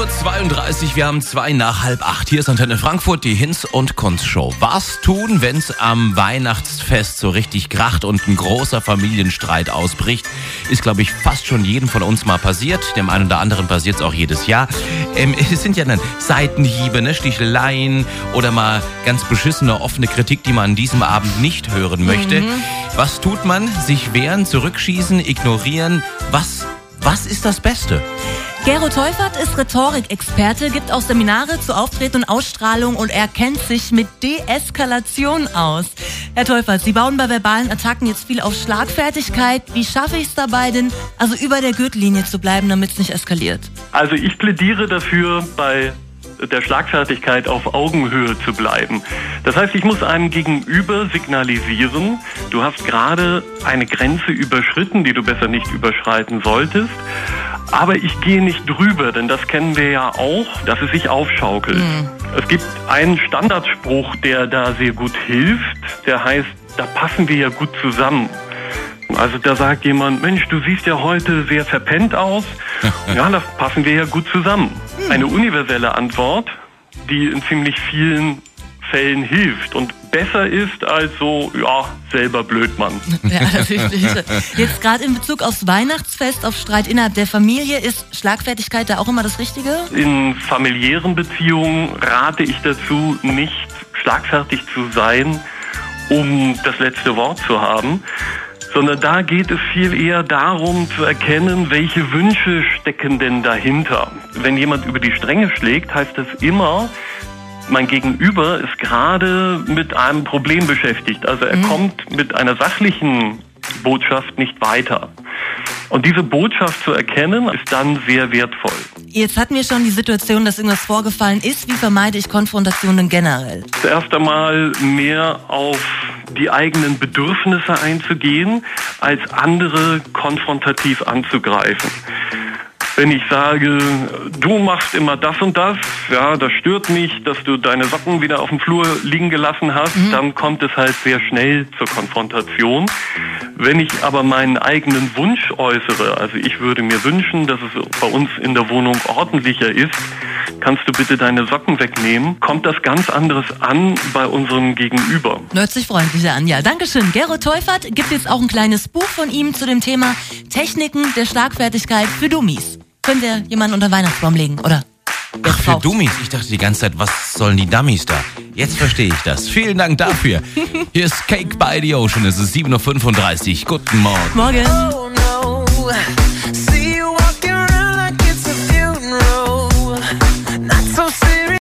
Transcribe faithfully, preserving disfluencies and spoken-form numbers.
Uhr zweiunddreißig, wir haben zwei nach halb acht. Hier ist Antenne Frankfurt, die Hinz- und Kunst-Show. Was tun, wenn es am Weihnachtsfest so richtig kracht und ein großer Familienstreit ausbricht? Ist, glaube ich, fast schon jedem von uns mal passiert. Dem einen oder anderen passiert es auch jedes Jahr. Ähm, es sind ja dann Seitenhiebe, ne, Sticheleien oder mal ganz beschissene offene Kritik, die man an diesem Abend nicht hören möchte. Mhm. Was tut man? Sich wehren, zurückschießen, ignorieren? Was, was ist das Beste? Gero Teufert ist Rhetorikexperte, gibt auch Seminare zu Auftreten und Ausstrahlung und er kennt sich mit Deeskalation aus. Herr Teufert, Sie bauen bei verbalen Attacken jetzt viel auf Schlagfertigkeit. Wie schaffe ich es dabei denn, also über der Gürtellinie zu bleiben, damit es nicht eskaliert? Also ich plädiere dafür, bei der Schlagfertigkeit auf Augenhöhe zu bleiben. Das heißt, ich muss einem Gegenüber signalisieren, du hast gerade eine Grenze überschritten, die du besser nicht überschreiten solltest. Aber ich gehe nicht drüber, denn das kennen wir ja auch, dass es sich aufschaukelt. Mhm. Es gibt einen Standardspruch, der da sehr gut hilft, der heißt, da passen wir ja gut zusammen. Also da sagt jemand, Mensch, du siehst ja heute sehr verpennt aus. Ja, da passen wir ja gut zusammen. Eine universelle Antwort, die in ziemlich vielen Fällen hilft und besser ist als so, ja, selber Blödmann. Ja, natürlich. Jetzt gerade in Bezug aufs Weihnachtsfest, auf Streit innerhalb der Familie, ist Schlagfertigkeit da auch immer das Richtige? In familiären Beziehungen rate ich dazu, nicht schlagfertig zu sein, um das letzte Wort zu haben, sondern da geht es viel eher darum zu erkennen, welche Wünsche stecken denn dahinter. Wenn jemand über die Stränge schlägt, heißt das immer, mein Gegenüber ist gerade mit einem Problem beschäftigt. Also er mhm. kommt mit einer sachlichen Botschaft nicht weiter. Und diese Botschaft zu erkennen, ist dann sehr wertvoll. Jetzt hatten wir schon die Situation, dass irgendwas vorgefallen ist. Wie vermeide ich Konfrontationen generell? Zuerst einmal mehr auf die eigenen Bedürfnisse einzugehen, als andere konfrontativ anzugreifen. Wenn ich sage, du machst immer das und das, ja, das stört mich, dass du deine Socken wieder auf dem Flur liegen gelassen hast, mhm. dann kommt es halt sehr schnell zur Konfrontation. Wenn ich aber meinen eigenen Wunsch äußere, also ich würde mir wünschen, dass es bei uns in der Wohnung ordentlicher ist, kannst du bitte deine Socken wegnehmen, kommt das ganz anderes an bei unserem Gegenüber. Hört sich freundlicher an, ja. Dankeschön. Gero Teufert gibt jetzt auch ein kleines Buch von ihm zu dem Thema Techniken der Schlagfertigkeit für Dummies. Könnt ihr jemanden unter Weihnachtsbaum legen, oder? Ach, für Dummies? Ich dachte die ganze Zeit, was sollen die Dummies da? Jetzt verstehe ich das. Vielen Dank dafür. Hier ist Cake by the Ocean. Es ist sieben Uhr fünfunddreißig. Guten Morgen. Morgen. Oh, no.